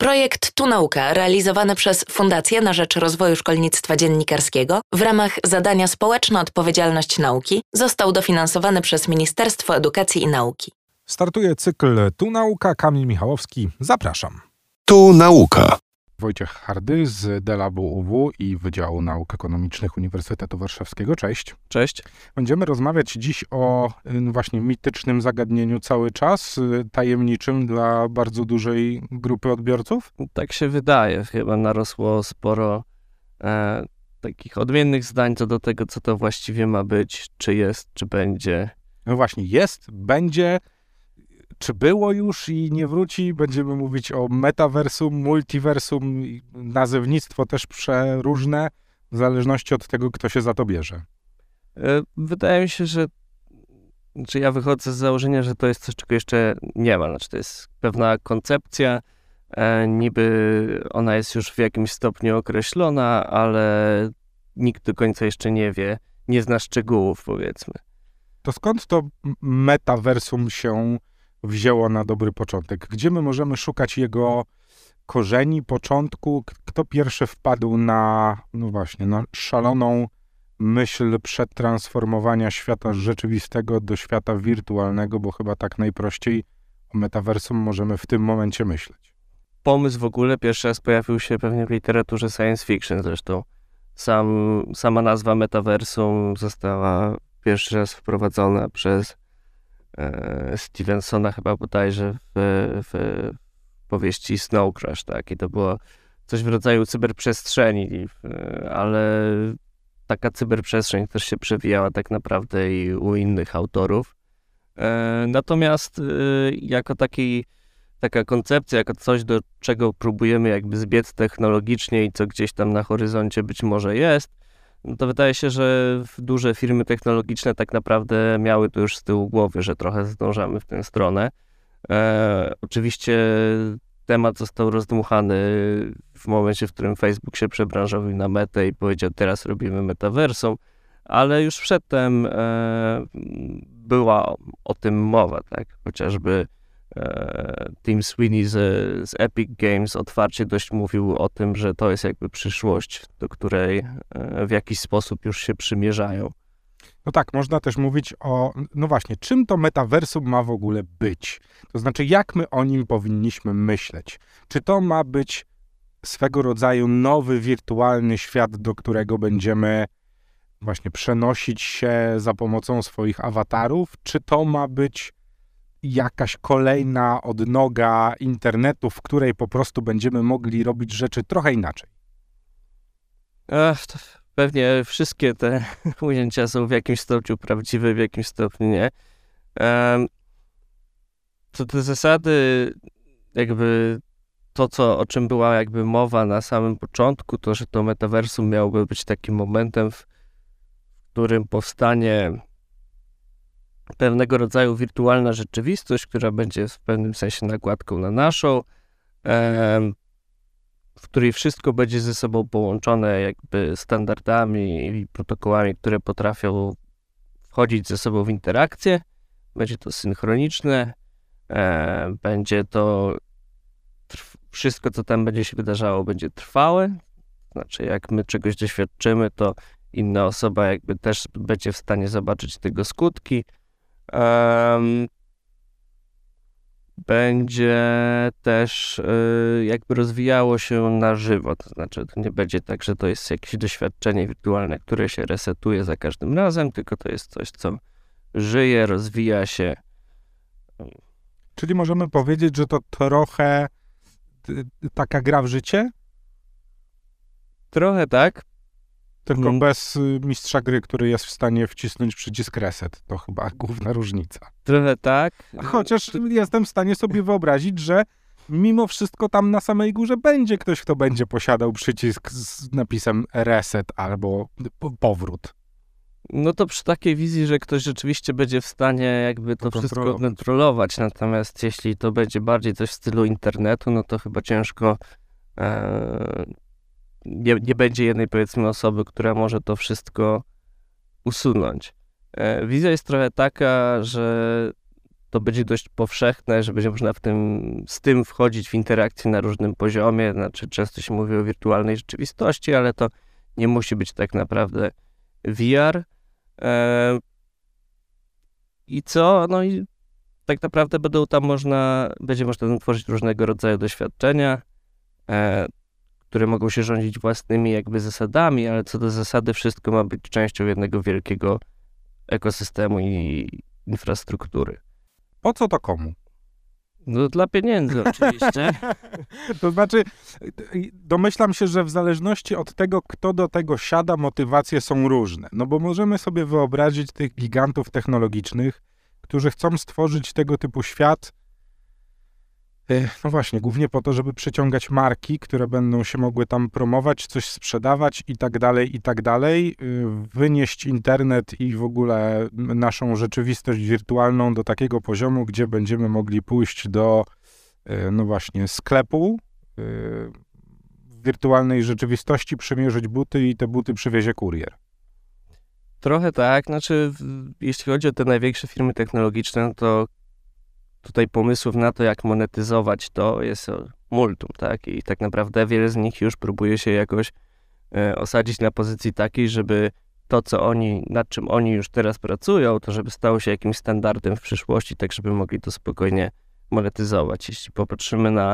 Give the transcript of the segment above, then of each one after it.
Projekt Tu Nauka, realizowany przez Fundację na rzecz Rozwoju Szkolnictwa Dziennikarskiego w ramach zadania Społeczna Odpowiedzialność Nauki, został dofinansowany przez Ministerstwo Edukacji i Nauki. Startuje cykl Tu Nauka. Kamil Michałowski, zapraszam. Tu Nauka. Wojciech Hardy z DLAB UW i Wydziału Nauk Ekonomicznych Uniwersytetu Warszawskiego. Cześć. Cześć. Będziemy rozmawiać dziś o właśnie mitycznym zagadnieniu cały czas, tajemniczym dla bardzo dużej grupy odbiorców. Tak się wydaje. Chyba narosło sporo takich odmiennych zdań co do tego, co to właściwie ma być, czy jest, czy będzie. No właśnie, jest, będzie, czy było już i nie wróci. Będziemy mówić o metaversum, multiversum, nazewnictwo też przeróżne, w zależności od tego, kto się za to bierze. Wydaje mi się, że ja wychodzę z założenia, że to jest coś, czego jeszcze nie ma. Znaczy, to jest pewna koncepcja, niby ona jest już w jakimś stopniu określona, ale nikt do końca jeszcze nie wie, nie zna szczegółów, powiedzmy. To skąd to metaversum się wzięło na dobry początek? Gdzie my możemy szukać jego korzeni, początku? Kto pierwszy wpadł na, no właśnie, na szaloną myśl przetransformowania świata rzeczywistego do świata wirtualnego, bo chyba tak najprościej o metaversum możemy w tym momencie myśleć. Pomysł w ogóle pierwszy raz pojawił się pewnie w literaturze science fiction zresztą. Sama nazwa metaversum została pierwszy raz wprowadzona przez Stevensona chyba bodajże w powieści Snow Crash, tak? I to było coś w rodzaju cyberprzestrzeni, ale taka cyberprzestrzeń też się przewijała tak naprawdę i u innych autorów. Natomiast jako taka koncepcja, jako coś, do czego próbujemy jakby zbiec technologicznie i co gdzieś tam na horyzoncie być może jest, no to wydaje się, że duże firmy technologiczne tak naprawdę miały to już z tyłu głowy, że trochę zdążamy w tę stronę. Oczywiście temat został rozdmuchany w momencie, w którym Facebook się przebranżowił na Metę i powiedział, teraz robimy metaversum, ale już przedtem była o tym mowa, tak? Chociażby Tim Sweeney z Epic Games otwarcie dość mówił o tym, że to jest jakby przyszłość, do której w jakiś sposób już się przymierzają. No tak, można też mówić o, no właśnie, czym to metaversum ma w ogóle być? To znaczy, jak my o nim powinniśmy myśleć? Czy to ma być swego rodzaju nowy, wirtualny świat, do którego będziemy właśnie przenosić się za pomocą swoich awatarów? Czy to ma być jakaś kolejna odnoga internetu, w której po prostu będziemy mogli robić rzeczy trochę inaczej? Pewnie wszystkie te ujęcia są w jakimś stopniu prawdziwe, w jakimś stopniu nie. Co do zasady, jakby to, o czym była jakby mowa na samym początku, to, że to metaversum miałoby być takim momentem, w którym powstanie pewnego rodzaju wirtualna rzeczywistość, która będzie w pewnym sensie nakładką na naszą, w której wszystko będzie ze sobą połączone jakby standardami i protokołami, które potrafią wchodzić ze sobą w interakcję. Będzie to synchroniczne, będzie to wszystko, co tam będzie się wydarzało, będzie trwałe. Znaczy, jak my czegoś doświadczymy, to inna osoba jakby też będzie w stanie zobaczyć tego skutki. Będzie też jakby rozwijało się na żywo, to znaczy to nie będzie tak, że to jest jakieś doświadczenie wirtualne, które się resetuje za każdym razem, tylko to jest coś, co żyje, rozwija się. Czyli możemy powiedzieć, że to trochę taka gra w życie? Trochę tak. Tylko bez mistrza gry, który jest w stanie wcisnąć przycisk reset. To chyba główna różnica. Trochę tak. Chociaż jestem w stanie sobie wyobrazić, że mimo wszystko tam na samej górze będzie ktoś, kto będzie posiadał przycisk z napisem reset albo powrót. No to przy takiej wizji, że ktoś rzeczywiście będzie w stanie jakby to wszystko kontrolować. Natomiast jeśli to będzie bardziej coś w stylu internetu, no to chyba ciężko nie będzie jednej, powiedzmy, osoby, która może to wszystko usunąć. Wizja jest trochę taka, że to będzie dość powszechne, że będzie można z tym wchodzić w interakcję na różnym poziomie. Znaczy, często się mówi o wirtualnej rzeczywistości, ale to nie musi być tak naprawdę VR. I co? No i tak naprawdę będzie można tam tworzyć różnego rodzaju doświadczenia, które mogą się rządzić własnymi jakby zasadami, ale co do zasady wszystko ma być częścią jednego wielkiego ekosystemu i infrastruktury. Po co to komu? No dla pieniędzy oczywiście. To znaczy, domyślam się, że w zależności od tego, kto do tego siada, motywacje są różne. No bo możemy sobie wyobrazić tych gigantów technologicznych, którzy chcą stworzyć tego typu świat, no właśnie, głównie po to, żeby przyciągać marki, które będą się mogły tam promować, coś sprzedawać i tak dalej, wynieść internet i w ogóle naszą rzeczywistość wirtualną do takiego poziomu, gdzie będziemy mogli pójść do, no właśnie, sklepu w wirtualnej rzeczywistości, przymierzyć buty i te buty przywiezie kurier. Trochę tak, znaczy jeśli chodzi o te największe firmy technologiczne, to tutaj pomysłów na to, jak monetyzować to jest multum, tak? I tak naprawdę wiele z nich już próbuje się jakoś osadzić na pozycji takiej, żeby to, nad czym oni już teraz pracują, to żeby stało się jakimś standardem w przyszłości, tak żeby mogli to spokojnie monetyzować. Jeśli popatrzymy na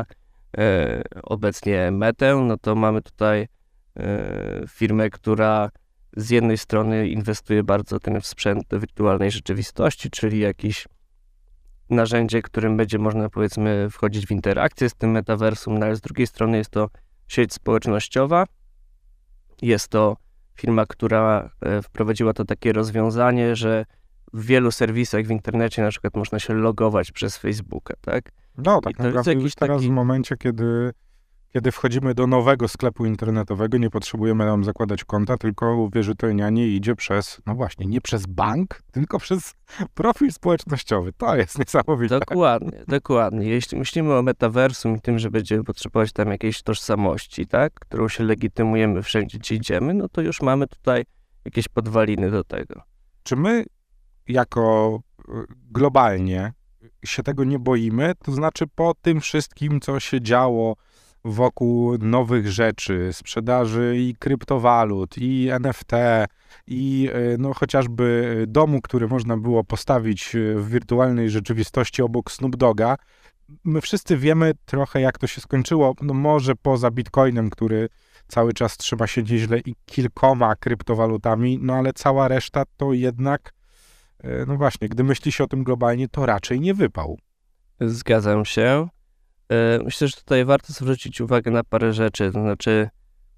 obecnie Metę, no to mamy tutaj firmę, która z jednej strony inwestuje bardzo w sprzęt do wirtualnej rzeczywistości, czyli jakiś narzędzie, którym będzie można, powiedzmy, wchodzić w interakcję z tym metaversum, no ale z drugiej strony jest to sieć społecznościowa. Jest to firma, która wprowadziła to takie rozwiązanie, że w wielu serwisach w internecie na przykład można się logować przez Facebooka, tak? No, tak naprawdę już teraz w momencie, kiedy wchodzimy do nowego sklepu internetowego, nie potrzebujemy nam zakładać konta, tylko uwierzytelnianie idzie przez, no właśnie, nie przez bank, tylko przez profil społecznościowy. To jest niesamowite. Dokładnie. Jeśli myślimy o metaversum i tym, że będziemy potrzebować tam jakiejś tożsamości, tak, którą się legitymujemy wszędzie, gdzie idziemy, no to już mamy tutaj jakieś podwaliny do tego. Czy my jako globalnie się tego nie boimy? To znaczy po tym wszystkim, co się działo wokół nowych rzeczy, sprzedaży i kryptowalut, i NFT, i no chociażby domu, który można było postawić w wirtualnej rzeczywistości obok Snoop Dogga. My wszyscy wiemy trochę, jak to się skończyło, no może poza Bitcoinem, który cały czas trzyma się nieźle i kilkoma kryptowalutami, no ale cała reszta to jednak, no właśnie, gdy myśli się o tym globalnie, to raczej nie wypał. Zgadzam się. Myślę, że tutaj warto zwrócić uwagę na parę rzeczy, to znaczy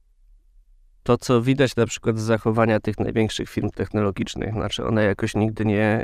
to, co widać na przykład z zachowania tych największych firm technologicznych, znaczy one jakoś nigdy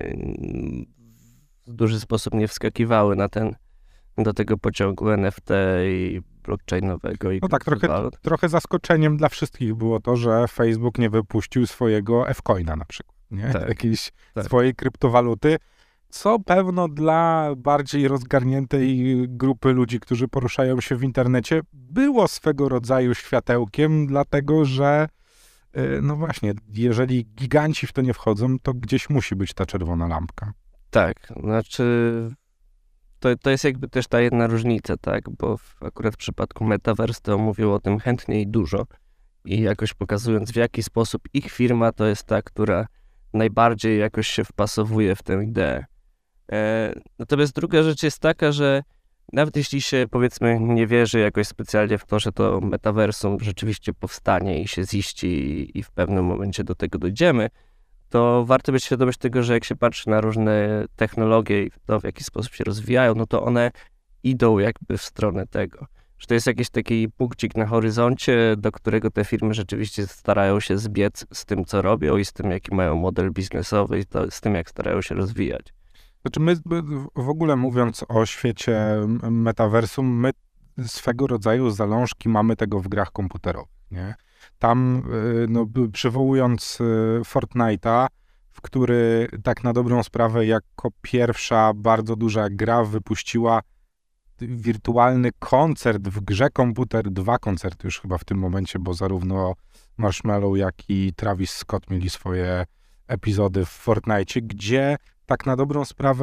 w duży sposób nie wskakiwały do tego pociągu NFT i blockchainowego. I no tak, trochę zaskoczeniem dla wszystkich było to, że Facebook nie wypuścił swojego F-Coina na przykład, nie? Tak, Jakiejś swojej kryptowaluty. Co pewno dla bardziej rozgarniętej grupy ludzi, którzy poruszają się w internecie, było swego rodzaju światełkiem, dlatego że, no właśnie, jeżeli giganci w to nie wchodzą, to gdzieś musi być ta czerwona lampka. Tak, znaczy to jest jakby też ta jedna różnica, tak, bo akurat w przypadku Metaverse to mówił o tym chętnie i dużo i jakoś pokazując, w jaki sposób ich firma to jest ta, która najbardziej jakoś się wpasowuje w tę ideę. Natomiast druga rzecz jest taka, że nawet jeśli się, powiedzmy, nie wierzy jakoś specjalnie w to, że to metaversum rzeczywiście powstanie i się ziści i w pewnym momencie do tego dojdziemy, to warto być świadomość tego, że jak się patrzy na różne technologie i to, w jaki sposób się rozwijają, no to one idą jakby w stronę tego. Że to jest jakiś taki punkcik na horyzoncie, do którego te firmy rzeczywiście starają się zbiec z tym, co robią i z tym, jaki mają model biznesowy i z tym, jak starają się rozwijać. Znaczy my w ogóle mówiąc o świecie metaversum, my swego rodzaju zalążki mamy tego w grach komputerowych, nie? Tam, no, przywołując Fortnite'a, w który tak na dobrą sprawę jako pierwsza bardzo duża gra wypuściła wirtualny koncert w grze komputer, 2 koncerty już chyba w tym momencie, bo zarówno Marshmallow, jak i Travis Scott mieli swoje epizody w Fortnite'cie, gdzie tak na dobrą sprawę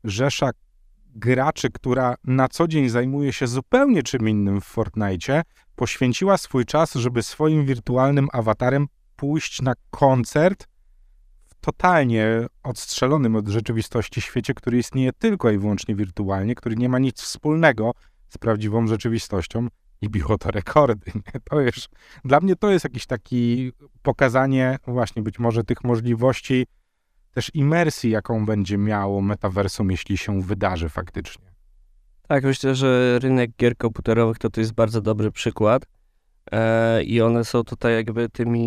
rzesza graczy, która na co dzień zajmuje się zupełnie czym innym w Fortnite'cie, poświęciła swój czas, żeby swoim wirtualnym awatarem pójść na koncert w totalnie odstrzelonym od rzeczywistości świecie, który istnieje tylko i wyłącznie wirtualnie, który nie ma nic wspólnego z prawdziwą rzeczywistością i biło to rekordy. Nie? Dla mnie to jest jakiś taki pokazanie właśnie być może tych możliwości też imersji, jaką będzie miało metaversum, jeśli się wydarzy faktycznie. Tak, myślę, że rynek gier komputerowych to jest bardzo dobry przykład i one są tutaj jakby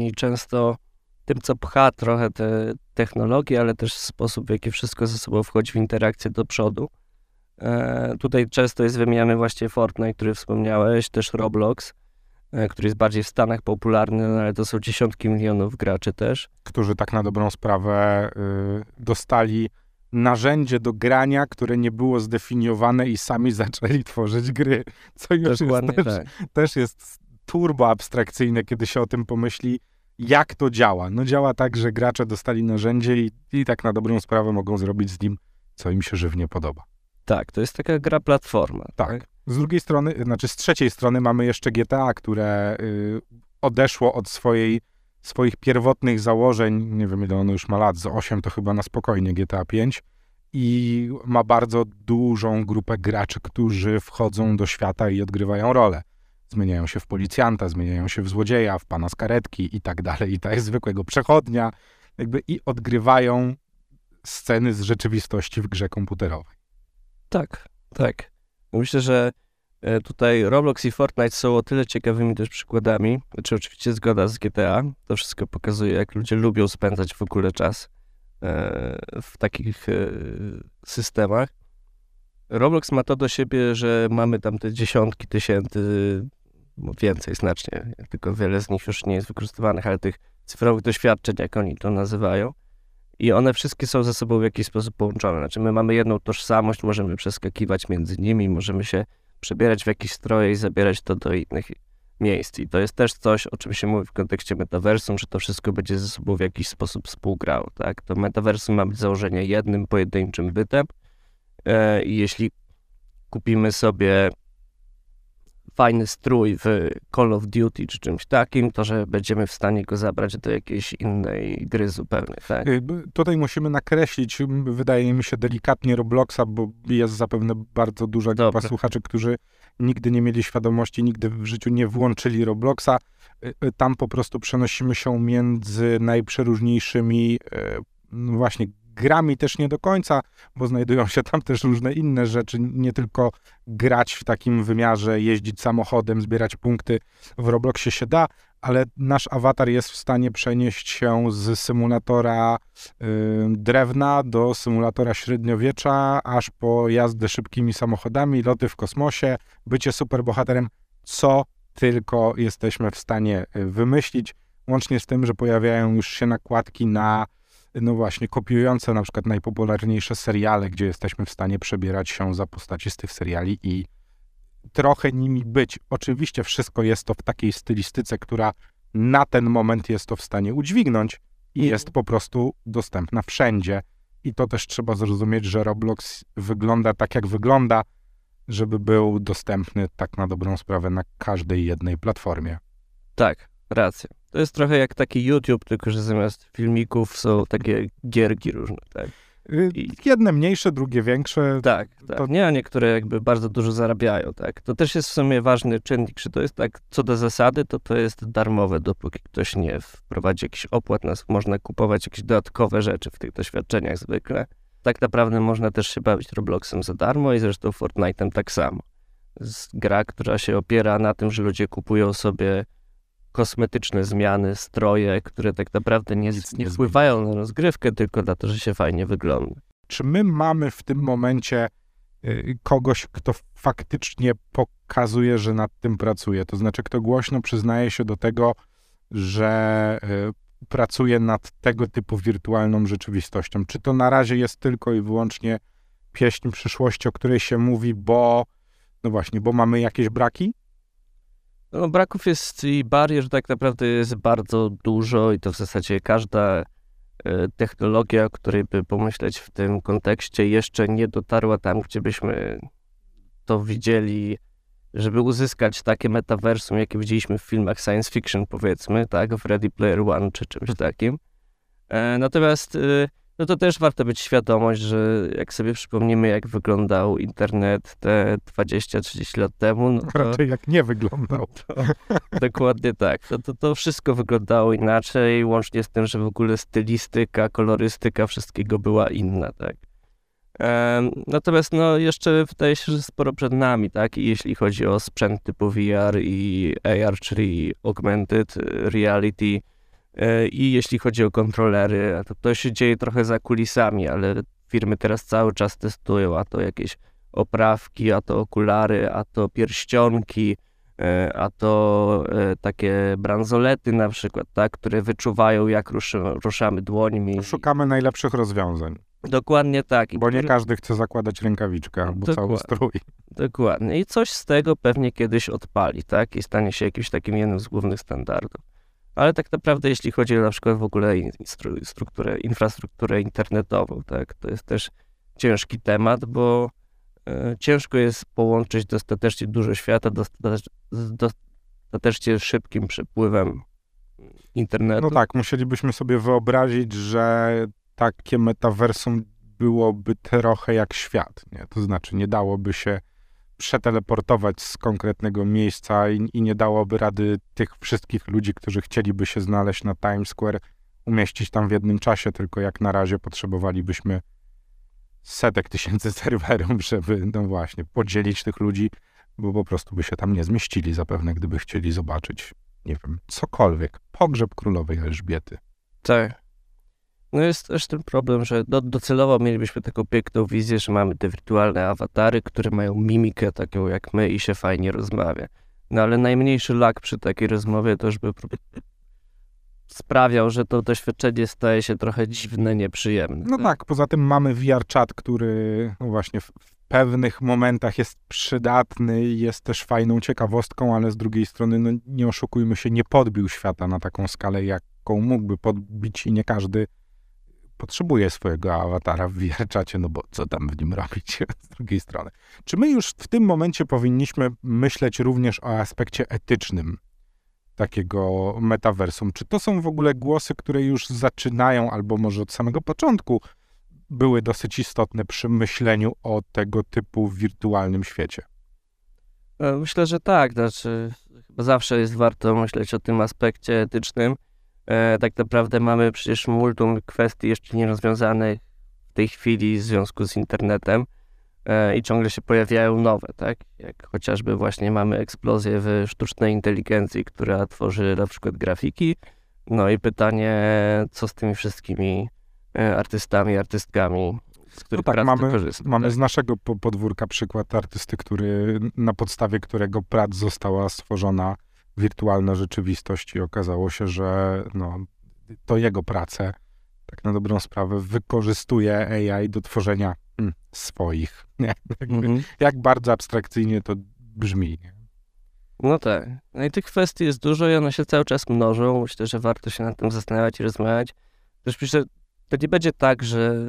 tym, co pcha trochę te technologie, ale też sposób, w jaki wszystko ze sobą wchodzi w interakcję do przodu. Tutaj często jest wymieniany właśnie Fortnite, który wspomniałeś, też Roblox, który jest bardziej w Stanach popularny, no ale to są dziesiątki milionów graczy też. Którzy tak na dobrą sprawę dostali narzędzie do grania, które nie było zdefiniowane i sami zaczęli tworzyć gry, co już też jest turbo abstrakcyjne, kiedy się o tym pomyśli, jak to działa. No działa tak, że gracze dostali narzędzie i tak na dobrą sprawę mogą zrobić z nim, co im się żywnie podoba. Tak, to jest taka gra platforma. Tak. Z drugiej strony, z trzeciej strony mamy jeszcze GTA, które odeszło od swoich pierwotnych założeń, nie wiem ile ono już ma lat, z 8 to chyba na spokojnie GTA 5 i ma bardzo dużą grupę graczy, którzy wchodzą do świata i odgrywają rolę. Zmieniają się w policjanta, zmieniają się w złodzieja, w pana z karetki i tak dalej, i tak zwykłego przechodnia, i odgrywają sceny z rzeczywistości w grze komputerowej. Tak, tak. Myślę, że tutaj Roblox i Fortnite są o tyle ciekawymi też przykładami, znaczy oczywiście zgoda z GTA, to wszystko pokazuje, jak ludzie lubią spędzać w ogóle czas w takich systemach. Roblox ma to do siebie, że mamy tam te dziesiątki tysięcy, więcej znacznie, tylko wiele z nich już nie jest wykorzystywanych, ale tych cyfrowych doświadczeń, jak oni to nazywają. I one wszystkie są ze sobą w jakiś sposób połączone. Znaczy my mamy jedną tożsamość, możemy przeskakiwać między nimi, możemy się przebierać w jakieś stroje i zabierać to do innych miejsc. I to jest też coś, o czym się mówi w kontekście metaversum, że to wszystko będzie ze sobą w jakiś sposób współgrało. Tak? To metaversum ma być założenie jednym, pojedynczym bytem. I jeśli kupimy sobie fajny strój w Call of Duty czy czymś takim, to że będziemy w stanie go zabrać do jakiejś innej gry zupełnie. Tak? Tutaj musimy nakreślić, wydaje mi się, delikatnie Robloxa, bo jest zapewne bardzo duża grupa słuchaczy, którzy nigdy nie mieli świadomości, nigdy w życiu nie włączyli Robloxa. Tam po prostu przenosimy się między najprzeróżniejszymi właśnie grami też nie do końca, bo znajdują się tam też różne inne rzeczy, nie tylko grać w takim wymiarze, jeździć samochodem, zbierać punkty. W Robloxie się da, ale nasz awatar jest w stanie przenieść się z symulatora drewna do symulatora średniowiecza, aż po jazdę szybkimi samochodami, loty w kosmosie, bycie superbohaterem, co tylko jesteśmy w stanie wymyślić, łącznie z tym, że pojawiają już się nakładki na no właśnie, kopiujące na przykład najpopularniejsze seriale, gdzie jesteśmy w stanie przebierać się za postaci z tych seriali i trochę nimi być. Oczywiście wszystko jest to w takiej stylistyce, która na ten moment jest to w stanie udźwignąć i jest po prostu dostępna wszędzie. I to też trzeba zrozumieć, że Roblox wygląda tak, jak wygląda, żeby był dostępny tak na dobrą sprawę na każdej jednej platformie. Tak, racja. To jest trochę jak taki YouTube, tylko że zamiast filmików są takie gierki różne, tak? Jedne mniejsze, drugie większe. Tak. Nie, a niektóre jakby bardzo dużo zarabiają, tak? To też jest w sumie ważny czynnik, że to jest tak, co do zasady, to jest darmowe, dopóki ktoś nie wprowadzi jakichś opłat, można kupować jakieś dodatkowe rzeczy w tych doświadczeniach zwykle. Tak naprawdę można też się bawić Robloxem za darmo i zresztą Fortnite'em tak samo. Gra, która się opiera na tym, że ludzie kupują sobie kosmetyczne zmiany, stroje, które tak naprawdę nie wpływają na rozgrywkę, tylko na to, że się fajnie wygląda. Czy my mamy w tym momencie kogoś, kto faktycznie pokazuje, że nad tym pracuje? To znaczy, kto głośno przyznaje się do tego, że pracuje nad tego typu wirtualną rzeczywistością? Czy to na razie jest tylko i wyłącznie pieśń przyszłości, o której się mówi, bo mamy jakieś braki? No, braków jest i barier tak naprawdę jest bardzo dużo i to w zasadzie każda technologia, o której by pomyśleć w tym kontekście, jeszcze nie dotarła tam, gdzie byśmy to widzieli, żeby uzyskać takie metaversum, jakie widzieliśmy w filmach science fiction, powiedzmy, tak, w Ready Player One czy czymś takim. Natomiast no to też warto być świadomość, że jak sobie przypomnimy, jak wyglądał internet te 20-30 lat temu, no to Raczej jak nie wyglądał. dokładnie tak. To wszystko wyglądało inaczej, łącznie z tym, że w ogóle stylistyka, kolorystyka wszystkiego była inna, tak. Natomiast no jeszcze wydaje się, że sporo przed nami, tak, i jeśli chodzi o sprzęt typu VR i AR, czyli Augmented Reality, i jeśli chodzi o kontrolery, to się dzieje trochę za kulisami, ale firmy teraz cały czas testują, a to jakieś oprawki, a to okulary, a to pierścionki, a to takie bransolety na przykład, tak, które wyczuwają, jak ruszamy dłońmi. Szukamy najlepszych rozwiązań. Dokładnie tak. Bo nie każdy chce zakładać rękawiczkę albo cały strój. Dokładnie. I coś z tego pewnie kiedyś odpali, tak? I stanie się jakimś takim jednym z głównych standardów. Ale tak naprawdę, jeśli chodzi na przykład w ogóle infrastrukturę internetową, tak? To jest też ciężki temat, bo ciężko jest połączyć dostatecznie dużo świata z dostatecznie szybkim przepływem internetu. No tak, musielibyśmy sobie wyobrazić, że takie metaversum byłoby trochę jak świat, nie? To znaczy nie dałoby się przeteleportować z konkretnego miejsca i nie dałoby rady tych wszystkich ludzi, którzy chcieliby się znaleźć na Times Square, umieścić tam w jednym czasie, tylko jak na razie potrzebowalibyśmy setek tysięcy serwerów, żeby, no właśnie, podzielić tych ludzi, bo po prostu by się tam nie zmieścili zapewne, gdyby chcieli zobaczyć, nie wiem, cokolwiek. Pogrzeb królowej Elżbiety. Tak. No jest też ten problem, że docelowo mielibyśmy taką piękną wizję, że mamy te wirtualne awatary, które mają mimikę taką jak my i się fajnie rozmawia. No ale najmniejszy lag przy takiej rozmowie to już by sprawiał, że to doświadczenie staje się trochę dziwne, nieprzyjemne. No tak, poza tym mamy VR chat, który no właśnie w pewnych momentach jest przydatny i jest też fajną ciekawostką, ale z drugiej strony, no nie oszukujmy się, nie podbił świata na taką skalę, jaką mógłby podbić i nie każdy potrzebuje swojego awatara w VR-czacie, no bo co tam w nim robić z drugiej strony. Czy my już w tym momencie powinniśmy myśleć również o aspekcie etycznym takiego metaversum? Czy to są w ogóle głosy, które już zaczynają, albo może od samego początku były dosyć istotne przy myśleniu o tego typu wirtualnym świecie? Myślę, że tak. Znaczy, chyba zawsze jest warto myśleć o tym aspekcie etycznym. Tak naprawdę mamy przecież multum kwestii jeszcze nierozwiązanych w tej chwili w związku z internetem i ciągle się pojawiają nowe, tak? Jak chociażby właśnie mamy eksplozję w sztucznej inteligencji, która tworzy na przykład grafiki. No i pytanie, co z tymi wszystkimi artystami, artystkami, z których prac korzysta. Mamy z naszego podwórka przykład artysty, na podstawie którego prac została stworzona wirtualna rzeczywistość i okazało się, że no, to jego pracę, tak na dobrą sprawę, wykorzystuje AI do tworzenia swoich. Nie? Jak bardzo abstrakcyjnie to brzmi. Nie? No tak. No i tych kwestii jest dużo i one się cały czas mnożą. Myślę, że warto się nad tym zastanawiać i rozmawiać. Też myślę, że to nie będzie tak, że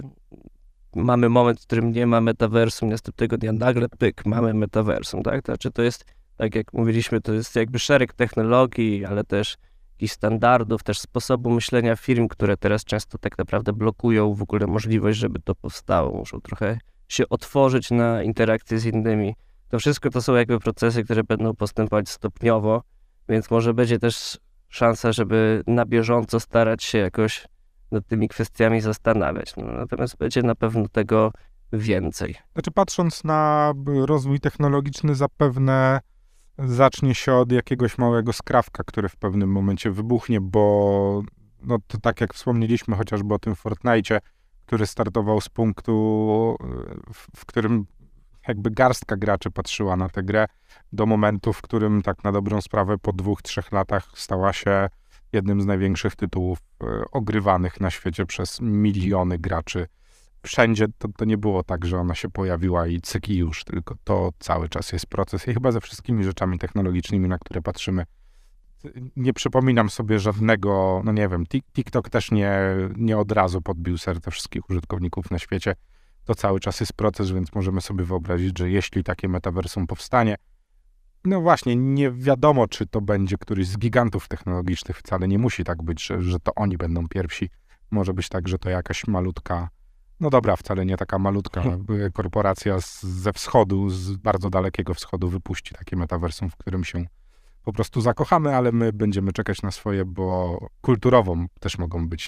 mamy moment, w którym nie ma metaversum, następnego dnia nagle pyk, mamy metaversum, tak? To znaczy to jest, tak jak mówiliśmy, to jest jakby szereg technologii, ale też jakichś standardów, też sposobu myślenia firm, które teraz często tak naprawdę blokują w ogóle możliwość, żeby to powstało. Muszą trochę się otworzyć na interakcje z innymi. To wszystko to są jakby procesy, które będą postępować stopniowo, więc może będzie też szansa, żeby na bieżąco starać się jakoś nad tymi kwestiami zastanawiać. No, natomiast będzie na pewno tego więcej. Znaczy, patrząc na rozwój technologiczny, zapewne zacznie się od jakiegoś małego skrawka, który w pewnym momencie wybuchnie, bo no to tak jak wspomnieliśmy chociażby o tym Fortnite'cie, który startował z punktu, w którym jakby garstka graczy patrzyła na tę grę, do momentu, w którym tak na dobrą sprawę po 2-3 latach stała się jednym z największych tytułów ogrywanych na świecie przez miliony graczy. Wszędzie to nie było tak, że ona się pojawiła i cyk i już, tylko to cały czas jest proces i chyba ze wszystkimi rzeczami technologicznymi, na które patrzymy, nie przypominam sobie żadnego, no nie wiem, TikTok też nie od razu podbił serce wszystkich użytkowników na świecie. To cały czas jest proces, więc możemy sobie wyobrazić, że jeśli takie metaversum powstanie, no właśnie, nie wiadomo, czy to będzie któryś z gigantów technologicznych, wcale nie musi tak być, że to oni będą pierwsi. Może być tak, że to jakaś malutka, no dobra, wcale nie taka malutka korporacja ze wschodu, z bardzo dalekiego wschodu wypuści takie metaversum, w którym się po prostu zakochamy, ale my będziemy czekać na swoje, bo kulturowo też mogą być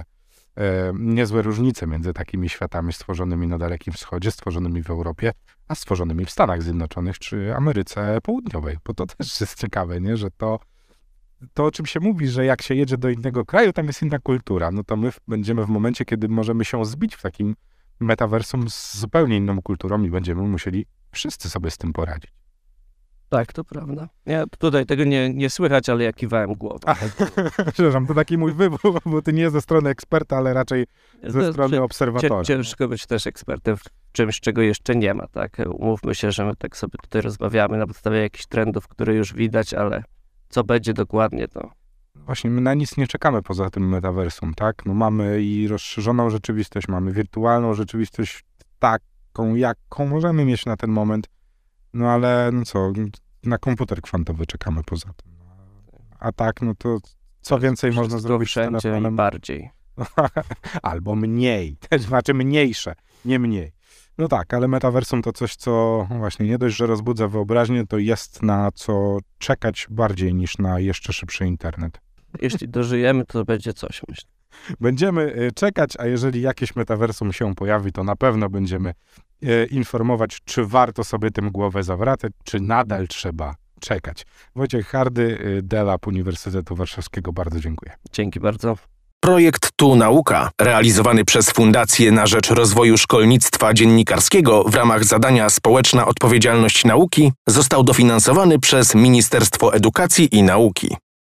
niezłe różnice między takimi światami stworzonymi na Dalekim Wschodzie, stworzonymi w Europie, a stworzonymi w Stanach Zjednoczonych czy Ameryce Południowej, bo to też jest ciekawe, nie? Że to, o czym się mówi, że jak się jedzie do innego kraju, tam jest inna kultura, no to my będziemy w momencie, kiedy możemy się zbić w takim metaversum z zupełnie inną kulturą i będziemy musieli wszyscy sobie z tym poradzić. Tak, to prawda. Ja tutaj tego nie słychać, ale ja kiwałem głową. Przepraszam, to taki mój wybór, bo ty nie ze strony eksperta, ale raczej ze strony obserwatora. Ciężko być też ekspertem w czymś, czego jeszcze nie ma, tak? Umówmy się, że my tak sobie tutaj rozmawiamy na podstawie jakichś trendów, które już widać, ale co będzie dokładnie, to... Właśnie, my na nic nie czekamy poza tym metaversum, tak? No mamy i rozszerzoną rzeczywistość, mamy wirtualną rzeczywistość taką, jaką możemy mieć na ten moment, no ale no co, na komputer kwantowy czekamy poza tym. A tak, no to co więcej można zrobić wszędzie z telefonem? Bardziej. Albo mniej, to znaczy mniejsze, nie mniej. No tak, ale metaversum to coś, co właśnie nie dość, że rozbudza wyobraźnię, to jest na co czekać bardziej niż na jeszcze szybszy internet. Jeśli dożyjemy, to będzie coś, myślę. Będziemy czekać, a jeżeli jakieś metaversum się pojawi, to na pewno będziemy informować, czy warto sobie tym głowę zawracać, czy nadal trzeba czekać. Wojciech Hardy, DELAB Uniwersytetu Warszawskiego, bardzo dziękuję. Dzięki bardzo. Projekt Tu Nauka, realizowany przez Fundację na rzecz Rozwoju Szkolnictwa Dziennikarskiego w ramach zadania Społeczna Odpowiedzialność Nauki, został dofinansowany przez Ministerstwo Edukacji i Nauki.